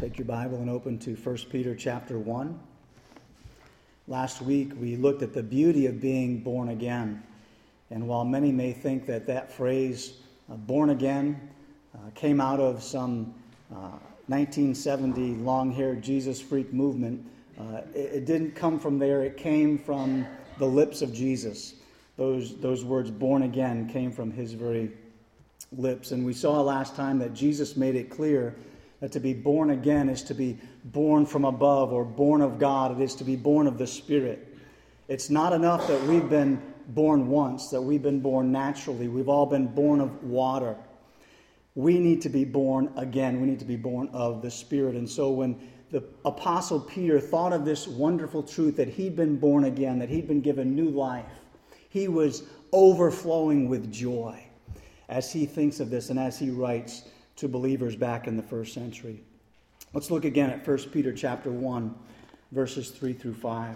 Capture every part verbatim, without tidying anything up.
Take your Bible and open to First Peter chapter one. Last week we looked at the beauty of being born again. And while many may think that that phrase, uh, born again, uh, came out of some uh, nineteen seventy long-haired Jesus freak movement, uh, it, it didn't come from there. It came from the lips of Jesus. Those, those words, born again, came from his very lips. And we saw last time that Jesus made it clear that to be born again is to be born from above or born of God. It is to be born of the Spirit. It's not enough that we've been born once, that we've been born naturally. We've all been born of water. We need to be born again. We need to be born of the Spirit. And so when the Apostle Peter thought of this wonderful truth that he'd been born again, that he'd been given new life, he was overflowing with joy as he thinks of this and as he writes to believers back in the first century. Let's look again at First Peter chapter one, verses three through five.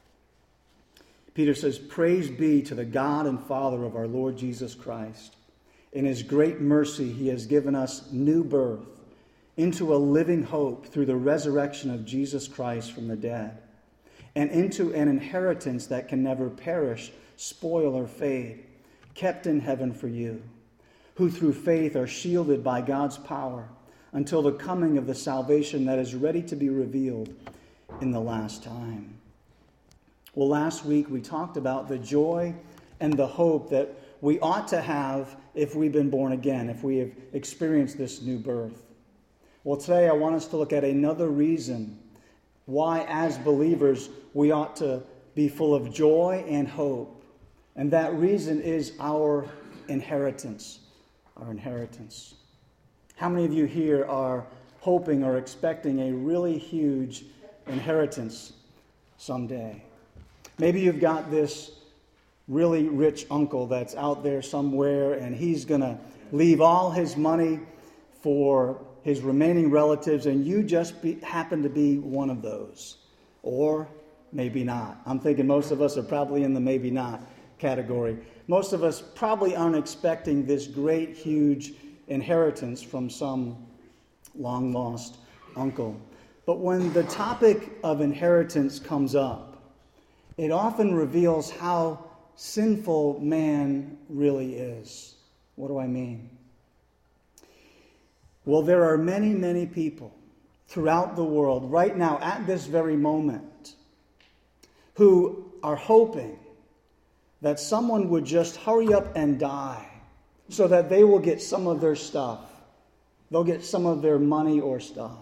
Peter says, "Praise be to the God and Father of our Lord Jesus Christ. In his great mercy he has given us new birth into a living hope through the resurrection of Jesus Christ from the dead, and into an inheritance that can never perish, spoil, or fade, kept in heaven for you, who through faith are shielded by God's power until the coming of the salvation that is ready to be revealed in the last time." Well, last week we talked about the joy and the hope that we ought to have if we've been born again, if we have experienced this new birth. Well, today I want us to look at another reason why, as believers, we ought to be full of joy and hope. And that reason is our inheritance. Our inheritance. How many of you here are hoping or expecting a really huge inheritance someday? Maybe you've got this really rich uncle that's out there somewhere and he's going to leave all his money for his remaining relatives and you just be, happen to be one of those. Or maybe not. I'm thinking most of us are probably in the maybe not category. Most of us probably aren't expecting this great, huge inheritance from some long-lost uncle. But when the topic of inheritance comes up, it often reveals how sinful man really is. What do I mean? Well, there are many, many people throughout the world right now at this very moment who are hoping that someone would just hurry up and die so that they will get some of their stuff. They'll get some of their money or stuff.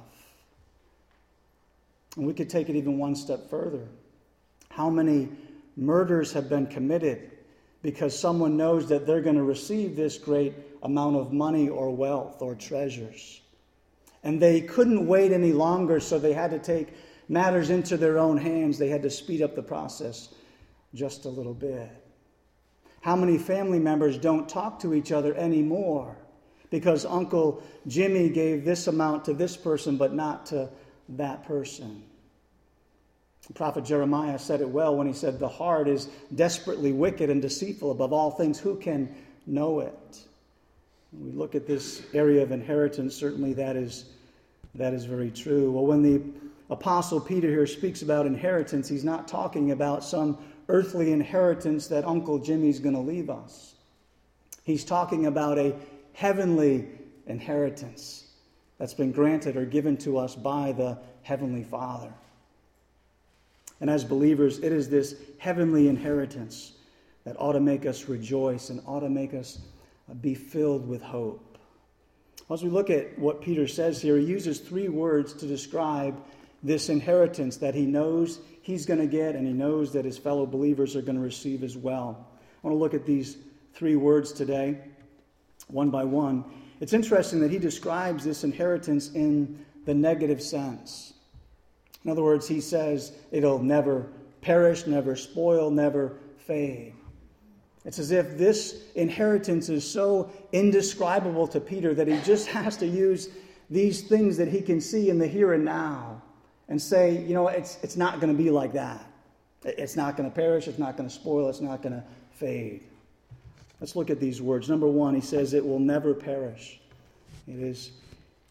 And we could take it even one step further. How many murders have been committed because someone knows that they're going to receive this great amount of money or wealth or treasures? And they couldn't wait any longer, so they had to take matters into their own hands. They had to speed up the process just a little bit. How many family members don't talk to each other anymore because Uncle Jimmy gave this amount to this person but not to that person? The prophet Jeremiah said it well when he said, "The heart is desperately wicked and deceitful above all things. Who can know it?" When we look at this area of inheritance, certainly that is, that is very true. Well, when the Apostle Peter here speaks about inheritance, he's not talking about some earthly inheritance that Uncle Jimmy's going to leave us. He's talking about a heavenly inheritance that's been granted or given to us by the Heavenly Father. And as believers, it is this heavenly inheritance that ought to make us rejoice and ought to make us be filled with hope. As we look at what Peter says here, he uses three words to describe this inheritance that he knows he's going to get and he knows that his fellow believers are going to receive as well. I want to look at these three words today, one by one. It's interesting that he describes this inheritance in the negative sense. In other words, he says it'll never perish, never spoil, never fade. It's as if this inheritance is so indescribable to Peter that he just has to use these things that he can see in the here and now and say, you know, it's it's not going to be like that. It's not going to perish. It's not going to spoil. It's not going to fade. Let's look at these words. Number one, he says it will never perish. It is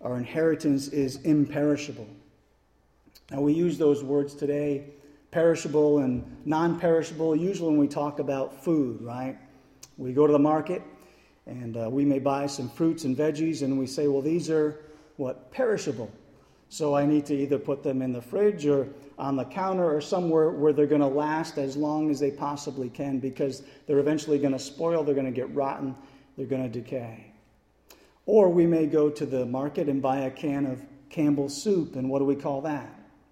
our inheritance is imperishable. Now, we use those words today, perishable and non-perishable, usually when we talk about food, right? We go to the market and uh, we may buy some fruits and veggies and we say, well, these are, what, perishable. So I need to either put them in the fridge or on the counter or somewhere where they're going to last as long as they possibly can, because they're eventually going to spoil, they're going to get rotten, they're going to decay. Or we may go to the market and buy a can of Campbell's soup, and what do we call that?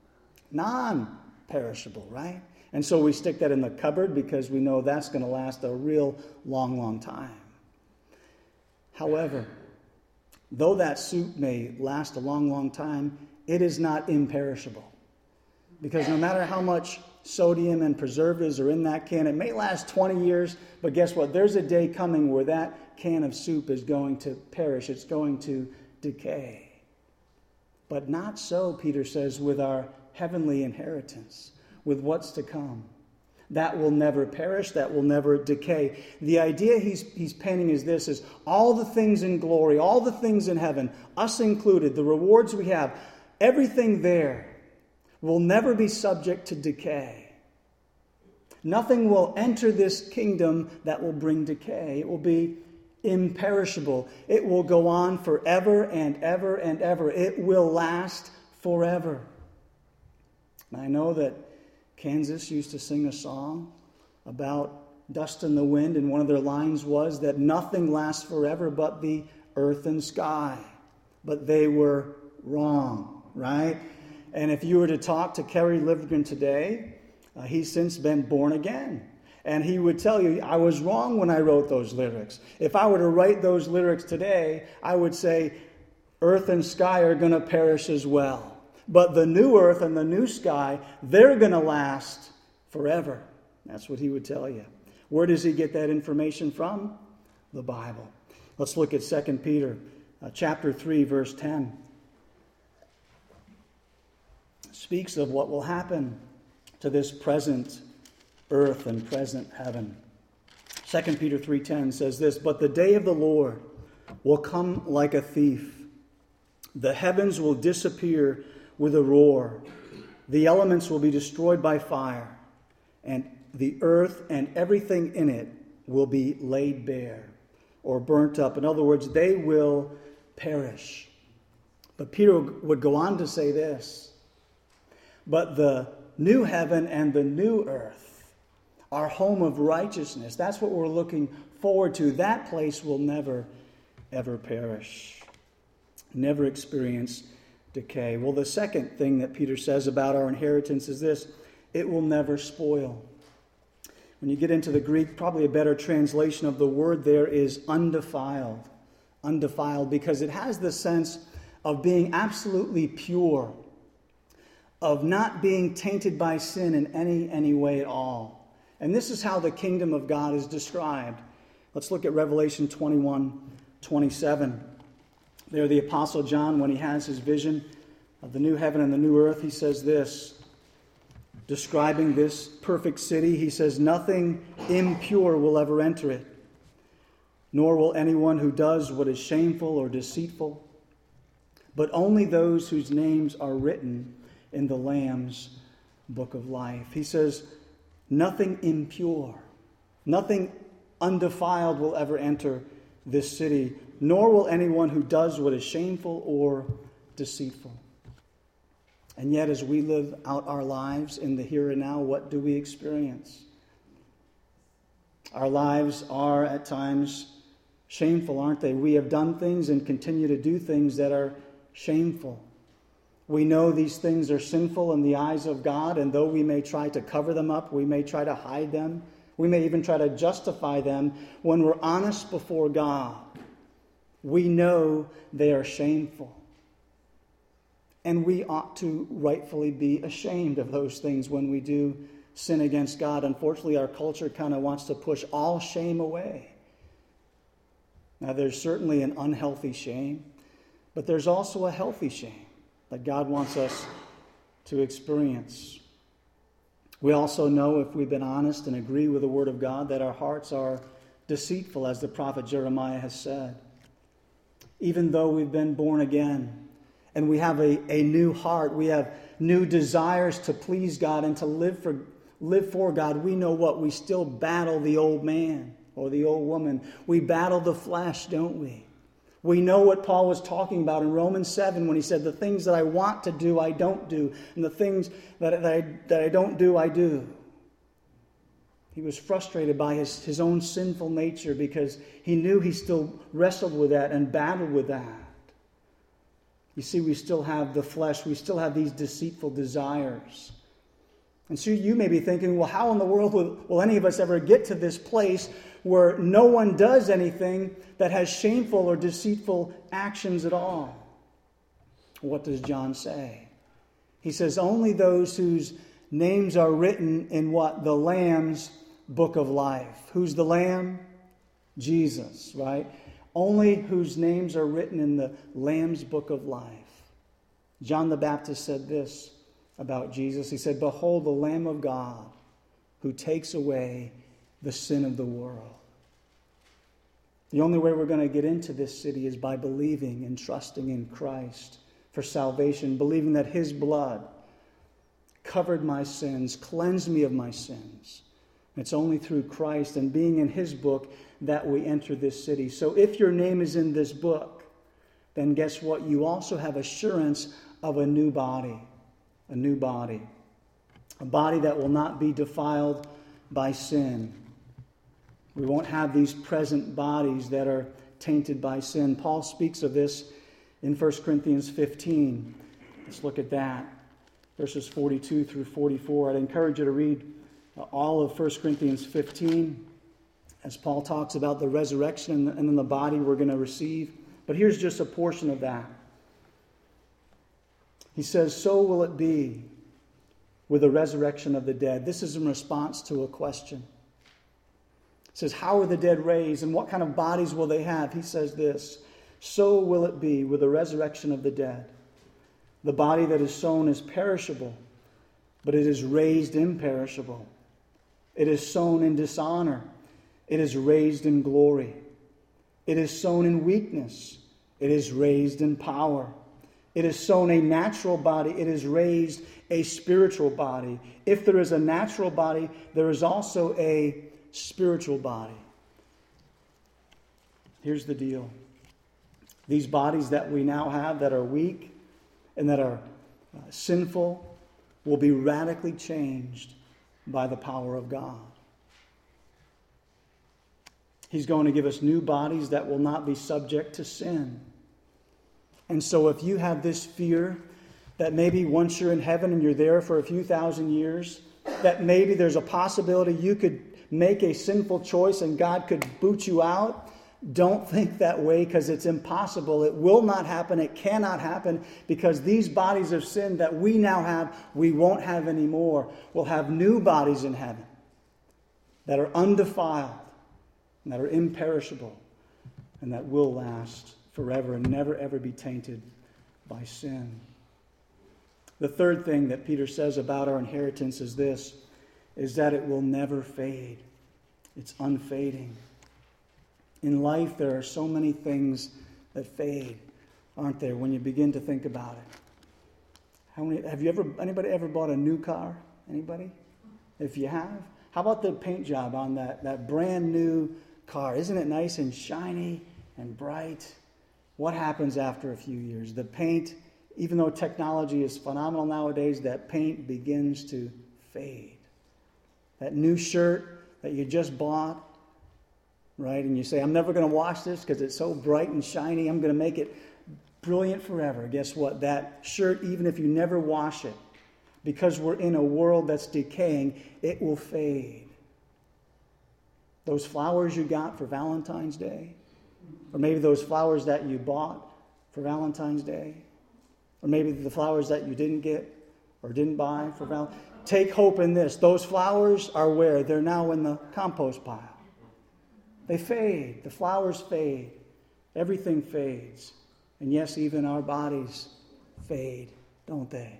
Non-perishable, right? And so we stick that in the cupboard because we know that's going to last a real long, long time. However, though that soup may last a long, long time, it is not imperishable. Because no matter how much sodium and preservatives are in that can, it may last twenty years, but guess what? There's a day coming where that can of soup is going to perish. It's going to decay. But not so, Peter says, with our heavenly inheritance, with what's to come. That will never perish, that will never decay. The idea he's, he's painting is this, is all the things in glory, all the things in heaven, us included, the rewards we have, everything there will never be subject to decay. Nothing will enter this kingdom that will bring decay. It will be imperishable. It will go on forever and ever and ever. It will last forever. And I know that Kansas used to sing a song about dust in the wind, and one of their lines was that nothing lasts forever but the earth and sky. But they were wrong, right? And if you were to talk to Kerry Livgren today, uh, he's since been born again. And he would tell you, I was wrong when I wrote those lyrics. If I were to write those lyrics today, I would say, earth and sky are going to perish as well. But the new earth and the new sky, they're going to last forever. That's what he would tell you. Where does he get that information from? The Bible. Let's look at Second Peter uh, chapter three, verse ten. It speaks of what will happen to this present earth and present heaven. Second Peter three ten says this, but the day of the Lord will come like a thief. The heavens will disappear with a roar. The elements will be destroyed by fire, and the earth and everything in it will be laid bare or burnt up. In other words, they will perish. But Peter would go on to say this, but the new heaven and the new earth, our home of righteousness, that's what we're looking forward to. That place will never, ever perish, never experience decay. Well, the second thing that Peter says about our inheritance is this, it will never spoil. When you get into the Greek, probably a better translation of the word there is undefiled. Undefiled, because it has the sense of being absolutely pure, of not being tainted by sin in any, any way at all. And this is how the kingdom of God is described. Let's look at Revelation twenty-one twenty-seven. There, the Apostle John, when he has his vision of the new heaven and the new earth, he says this, describing this perfect city, he says, nothing impure will ever enter it, nor will anyone who does what is shameful or deceitful, but only those whose names are written in the Lamb's book of life. He says, nothing impure, nothing undefiled will ever enter this city, nor will anyone who does what is shameful or deceitful. And yet, as we live out our lives in the here and now, what do we experience? Our lives are at times shameful, aren't they? We have done things and continue to do things that are shameful. We know these things are sinful in the eyes of God, and though we may try to cover them up, we may try to hide them, we may even try to justify them, when we're honest before God, we know they are shameful. And we ought to rightfully be ashamed of those things when we do sin against God. Unfortunately, our culture kind of wants to push all shame away. Now, there's certainly an unhealthy shame, but there's also a healthy shame that God wants us to experience. We also know, if we've been honest and agree with the Word of God, that our hearts are deceitful, as the prophet Jeremiah has said. Even though we've been born again, And we have a, a new heart. We have new desires to please God and to live for, live for God. We know what? We still battle the old man or the old woman. We battle the flesh, don't we? We know what Paul was talking about in Romans seven when he said, the things that I want to do, I don't do. And the things that, that, I, that I don't do, I do. He was frustrated by his, his own sinful nature because he knew he still wrestled with that and battled with that. You see, we still have the flesh. We still have these deceitful desires. And so you may be thinking, well, how in the world will, will any of us ever get to this place where no one does anything that has shameful or deceitful actions at all? What does John say? He says, only those whose names are written in what? The Lamb's book of life. Who's the Lamb? Jesus, right? Only whose names are written in the Lamb's book of life. John the Baptist said this about Jesus. He said, behold the Lamb of God who takes away the sin of the world. The only way we're going to get into this city is by believing and trusting in Christ for salvation, believing that his blood covered my sins, cleansed me of my sins. It's only through Christ and being in his book that we enter this city. So if your name is in this book, then guess what? You also have assurance of a new body. A new body. A body that will not be defiled by sin. We won't have these present bodies that are tainted by sin. Paul speaks of this in First Corinthians fifteen. Let's look at that. Verses forty-two through forty-four. I'd encourage you to read all of First Corinthians fifteen as Paul talks about the resurrection and then the body we're going to receive. But here's just a portion of that. He says, so will it be with the resurrection of the dead. This is in response to a question. He says, how are the dead raised and what kind of bodies will they have? He says this, so will it be with the resurrection of the dead. The body that is sown is perishable, but it is raised imperishable. It is sown in dishonor. It is raised in glory. It is sown in weakness. It is raised in power. It is sown a natural body. It is raised a spiritual body. If there is a natural body, there is also a spiritual body. Here's the deal. These bodies that we now have that are weak and that are uh, sinful will be radically changed by the power of God. He's going to give us new bodies that will not be subject to sin. And so if you have this fear that maybe once you're in heaven and you're there for a few thousand years, that maybe there's a possibility you could make a sinful choice and God could boot you out, don't think that way because it's impossible. It will not happen. It cannot happen because these bodies of sin that we now have, we won't have anymore. We'll have new bodies in heaven that are undefiled, and that are imperishable, and that will last forever and never ever be tainted by sin. The third thing that Peter says about our inheritance is this, is that it will never fade. It's unfading. In life, there are so many things that fade, aren't there, when you begin to think about it? How many, have you ever, anybody ever bought a new car? Anybody? If you have, how about the paint job on that, that brand new car? Isn't it nice and shiny and bright? What happens after a few years? The paint, even though technology is phenomenal nowadays, that paint begins to fade. That new shirt that you just bought, right? And you say, I'm never going to wash this because it's so bright and shiny. I'm going to make it brilliant forever. Guess what? That shirt, even if you never wash it, because we're in a world that's decaying, it will fade. Those flowers you got for Valentine's Day, or maybe those flowers that you bought for Valentine's Day, or maybe the flowers that you didn't get or didn't buy for Valentine's Day. Take hope in this. Those flowers are where? They're now in the compost pile. They fade. The flowers fade. Everything fades. And yes, even our bodies fade, don't they?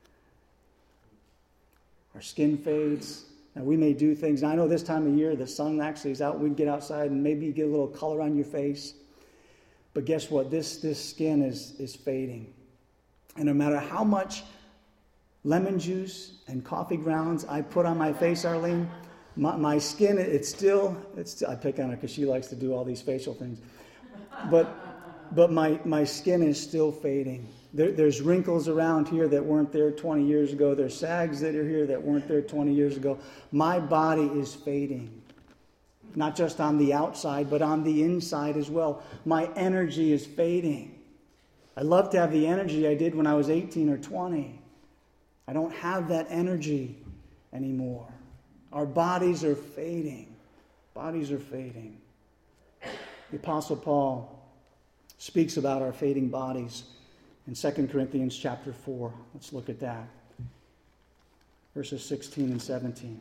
Our skin fades. Now, we may do things. Now, I know this time of year, the sun actually is out. We can get outside and maybe get a little color on your face. But guess what? This, this skin is, is fading. And no matter how much lemon juice and coffee grounds I put on my face, Arlene, my, my skin, it's still, it's still, I pick on her because she likes to do all these facial things. But but my, my skin is still fading. There, there's wrinkles around here that weren't there twenty years ago. There's sags that are here that weren't there twenty years ago. My body is fading. Not just on the outside, but on the inside as well. My energy is fading. I love to have the energy I did when I was eighteen or twenty. I don't have that energy anymore. Our bodies are fading. Bodies are fading. The Apostle Paul speaks about our fading bodies in Second Corinthians chapter four. Let's look at that. Verses sixteen and seventeen.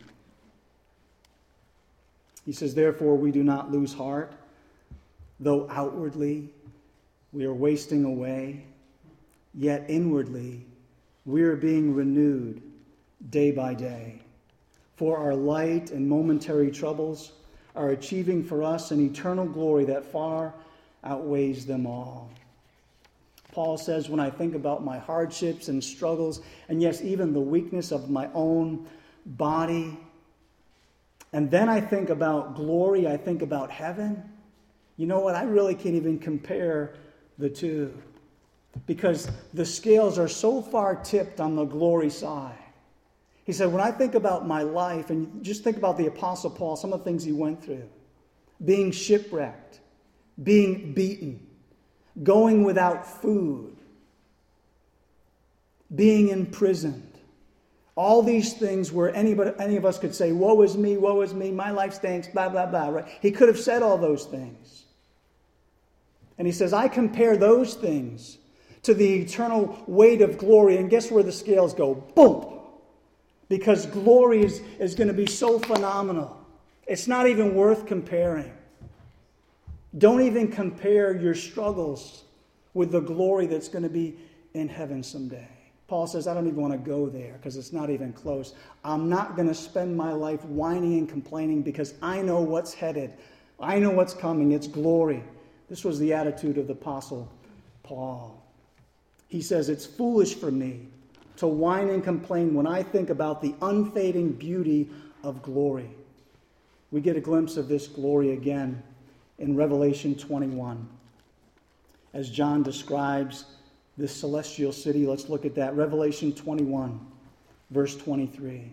He says, "Therefore we do not lose heart, though outwardly we are wasting away, yet inwardly we are being renewed day by day. For our light and momentary troubles are achieving for us an eternal glory that far outweighs them all." Paul says, when I think about my hardships and struggles, and yes, even the weakness of my own body, and then I think about glory, I think about heaven, you know what? I really can't even compare the two, because the scales are so far tipped on the glory side. He said, when I think about my life, and just think about the Apostle Paul, some of the things he went through, being shipwrecked, being beaten, going without food, being imprisoned. All these things where anybody, any of us could say, woe is me, woe is me, my life stinks, blah, blah, blah. Right? He could have said all those things. And he says, I compare those things to the eternal weight of glory. And guess where the scales go? Boom! Because glory is, is going to be so phenomenal. It's not even worth comparing. Don't even compare your struggles with the glory that's going to be in heaven someday. Paul says, I don't even want to go there because it's not even close. I'm not going to spend my life whining and complaining because I know what's headed. I know what's coming. It's glory. This was the attitude of the Apostle Paul. He says, it's foolish for me to whine and complain when I think about the unfading beauty of glory. We get a glimpse of this glory again in Revelation twenty-one. As John describes this celestial city, let's look at that. Revelation twenty-one, verse twenty-three.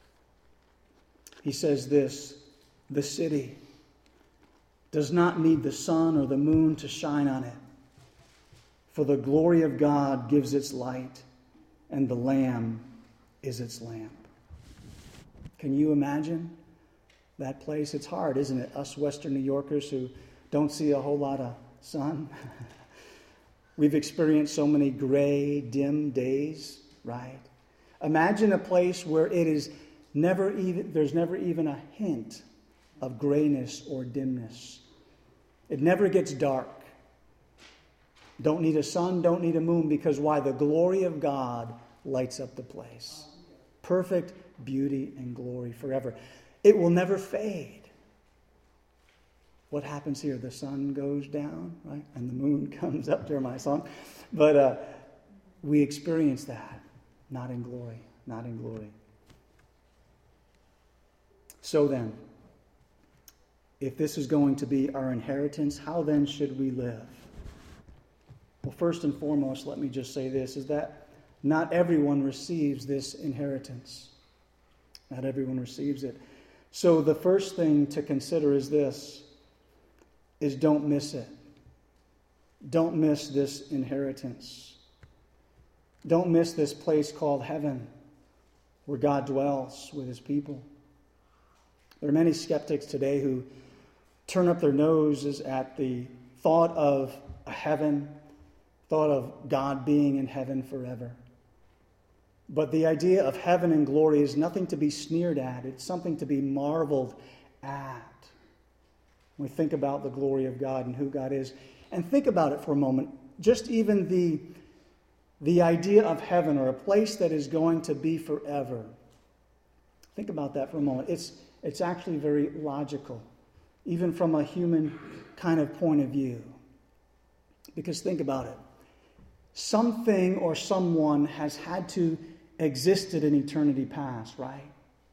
He says this, the city does not need the sun or the moon to shine on it, for the glory of God gives its light, and the Lamb is its lamp. Can you imagine that place? It's hard, isn't it? Us Western New Yorkers who don't see a whole lot of sun. We've experienced so many gray, dim days, right? Imagine a place where it is never even, there's never even a hint of grayness or dimness. It never gets dark. Don't need a sun, don't need a moon, because why? The glory of God lights up the place. Perfect beauty and glory forever. It will never fade. What happens here? The sun goes down, right? And the moon comes up during my song. But uh, we experience that. Not in glory. Not in glory. So then, if this is going to be our inheritance, how then should we live? Well, first and foremost, let me just say this, is that not everyone receives this inheritance. Not everyone receives it. So the first thing to consider is this, is don't miss it. Don't miss this inheritance. Don't miss this place called heaven, where God dwells with his people. There are many skeptics today who turn up their noses at the thought of a heaven, thought of God being in heaven forever. But the idea of heaven and glory is nothing to be sneered at. It's something to be marveled at. We think about the glory of God and who God is. And think about it for a moment. Just even the, the idea of heaven, or a place that is going to be forever. Think about that for a moment. It's, it's actually very logical, even from a human kind of point of view. Because think about it. something or someone has had to existed in eternity past, right?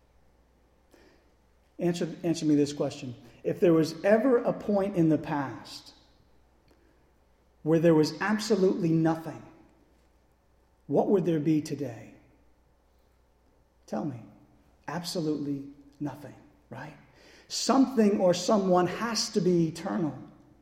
Answer, answer me this question. If there was ever a point in the past where there was absolutely nothing, what would there be today? Tell me. Absolutely nothing, right? Something or someone has to be eternal.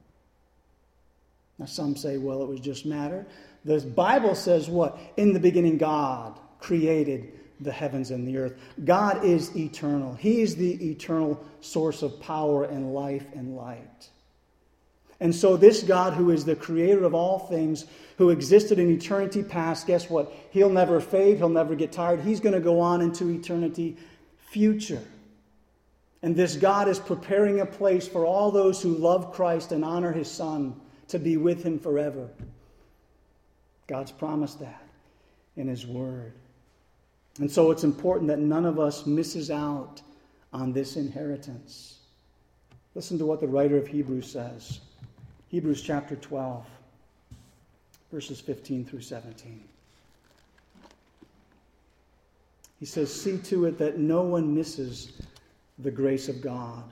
Now some say, well, it was just matter. The Bible says what? In the beginning, God created the heavens and the earth. God is eternal. He is the eternal source of power and life and light. And so this God, who is the creator of all things, who existed in eternity past, guess what? He'll never fade. He'll never get tired. He's going to go on into eternity future. And this God is preparing a place for all those who love Christ and honor his Son to be with him forever. God's promised that in his word. And so it's important that none of us misses out on this inheritance. Listen to what the writer of Hebrews says. Hebrews chapter twelve, verses fifteen through seventeen. He says, see to it that no one misses the grace of God,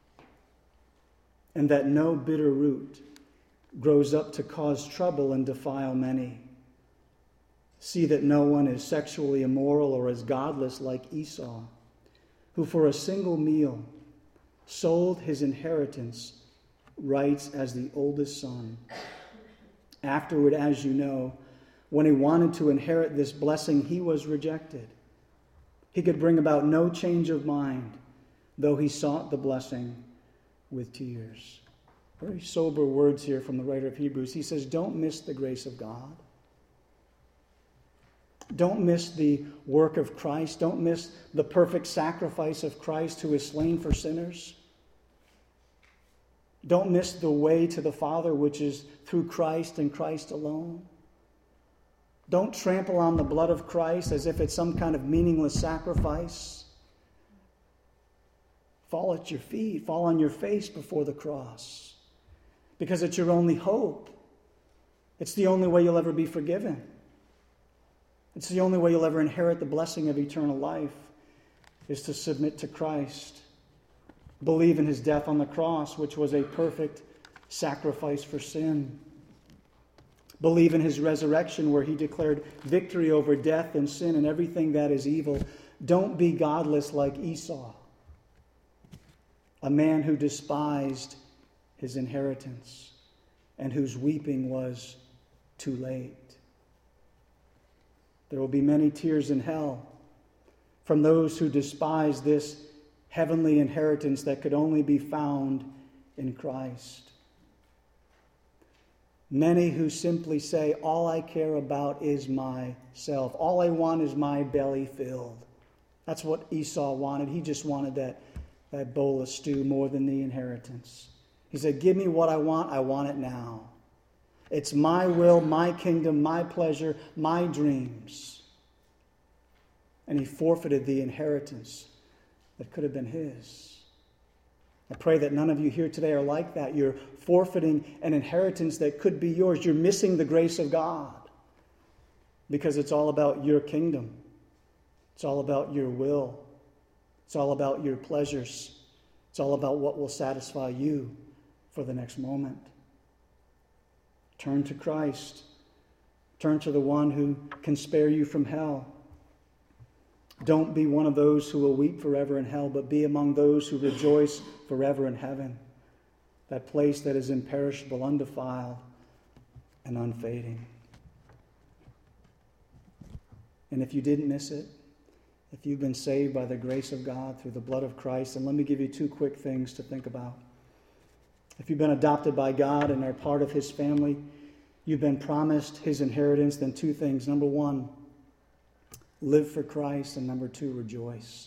and that no bitter root grows up to cause trouble and defile many. See that no one is sexually immoral or is godless like Esau, who for a single meal sold his inheritance rights as the oldest son. Afterward, as you know, when he wanted to inherit this blessing, he was rejected. He could bring about no change of mind, though he sought the blessing with tears. Very sober words here from the writer of Hebrews. He says, don't miss the grace of God. Don't miss the work of Christ. Don't miss the perfect sacrifice of Christ who is slain for sinners. Don't miss the way to the Father, which is through Christ and Christ alone. Don't trample on the blood of Christ as if it's some kind of meaningless sacrifice. Fall at your feet, fall on your face before the cross, because it's your only hope. It's the only way you'll ever be forgiven. It's the only way you'll ever inherit the blessing of eternal life, is to submit to Christ. Believe in his death on the cross, which was a perfect sacrifice for sin. Believe in his resurrection, where he declared victory over death and sin and everything that is evil. Don't be godless like Esau, a man who despised his inheritance and whose weeping was too late. There will be many tears in hell from those who despise this heavenly inheritance that could only be found in Christ. Many who simply say, all I care about is myself. All I want is my belly filled. That's what Esau wanted. He just wanted that, that bowl of stew more than the inheritance. He said, give me what I want. I want it now. It's my will, my kingdom, my pleasure, my dreams. And he forfeited the inheritance that could have been his. I pray that none of you here today are like that. You're forfeiting an inheritance that could be yours. You're missing the grace of God because it's all about your kingdom. It's all about your will. It's all about your pleasures. It's all about what will satisfy you for the next moment. Turn to Christ. Turn to the one who can spare you from hell. Don't be one of those who will weep forever in hell, but be among those who rejoice forever in heaven. That place that is imperishable, undefiled, and unfading. And if you didn't miss it, if you've been saved by the grace of God through the blood of Christ, then let me give you two quick things to think about. If you've been adopted by God and are part of his family, you've been promised his inheritance, then two things. Number one, live for Christ, and number two, rejoice.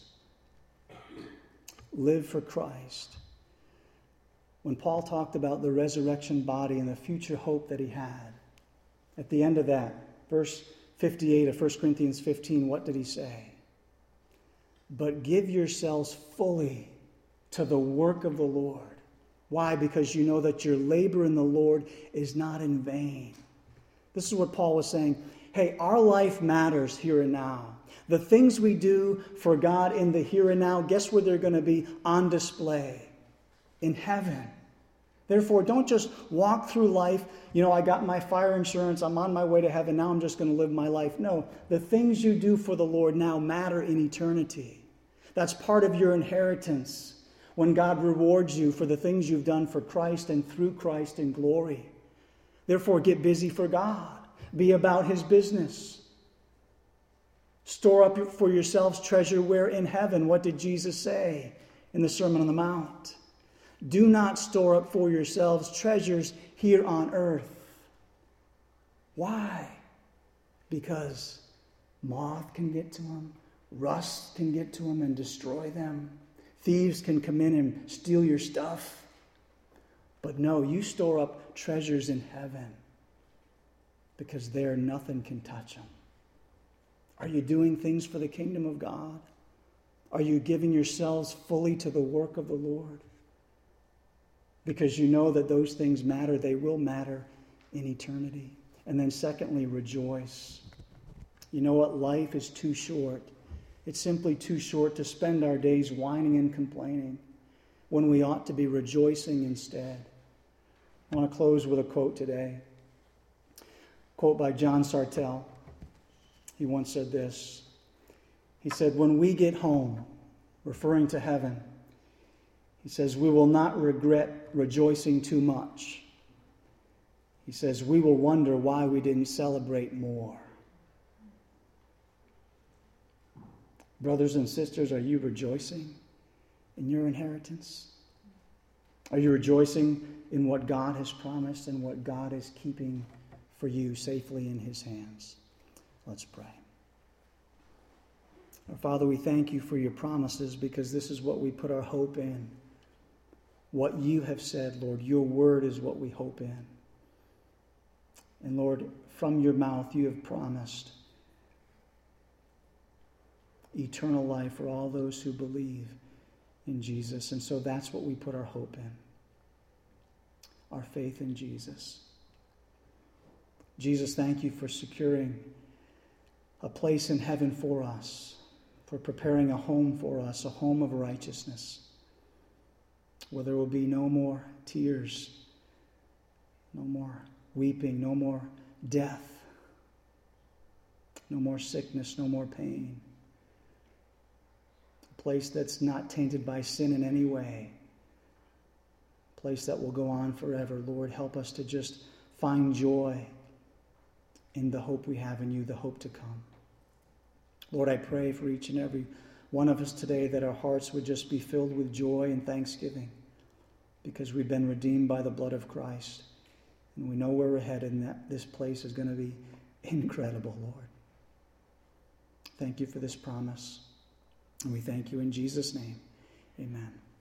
Live for Christ. When Paul talked about the resurrection body and the future hope that he had, at the end of that, verse fifty-eight of First Corinthians fifteen, what did he say? But give yourselves fully to the work of the Lord. Why? Because you know that your labor in the Lord is not in vain. This is what Paul was saying. Hey, our life matters here and now. The things we do for God in the here and now, guess where they're going to be on display? In heaven. Therefore, don't just walk through life, you know, I got my fire insurance, I'm on my way to heaven, now I'm just going to live my life. No, the things you do for the Lord now matter in eternity. That's part of your inheritance when God rewards you for the things you've done for Christ and through Christ in glory. Therefore, get busy for God. Be about His business. Store up for yourselves treasure where in heaven. What did Jesus say in the Sermon on the Mount? Do not store up for yourselves treasures here on earth. Why? Because moth can get to them, rust can get to them and destroy them. Thieves can come in and steal your stuff. But no, you store up treasures in heaven because there nothing can touch them. Are you doing things for the kingdom of God? Are you giving yourselves fully to the work of the Lord? Because you know that those things matter. They will matter in eternity. And then secondly, rejoice. You know what? Life is too short. It's simply too short to spend our days whining and complaining when we ought to be rejoicing instead. I want to close with a quote today. A quote by John Sartell. He once said this. He said, when we get home, referring to heaven, he says, we will not regret rejoicing too much. He says, we will wonder why we didn't celebrate more. Brothers and sisters, are you rejoicing in your inheritance? Are you rejoicing in what God has promised and what God is keeping for you safely in His hands? Let's pray. Our Father, we thank you for your promises because this is what we put our hope in. What you have said, Lord, your word is what we hope in. And Lord, from your mouth you have promised eternal life for all those who believe in Jesus. And so that's what we put our hope in. Our faith in Jesus. Jesus, thank you for securing a place in heaven for us, for preparing a home for us, a home of righteousness, where there will be no more tears, no more weeping, no more death, no more sickness, no more pain. A place that's not tainted by sin in any way. A place that will go on forever. Lord, help us to just find joy in the hope we have in you, the hope to come. Lord, I pray for each and every one of us today that our hearts would just be filled with joy and thanksgiving because we've been redeemed by the blood of Christ. And we know where we're headed and that this place is going to be incredible, Lord. Thank you for this promise. And we thank you in Jesus' name. Amen.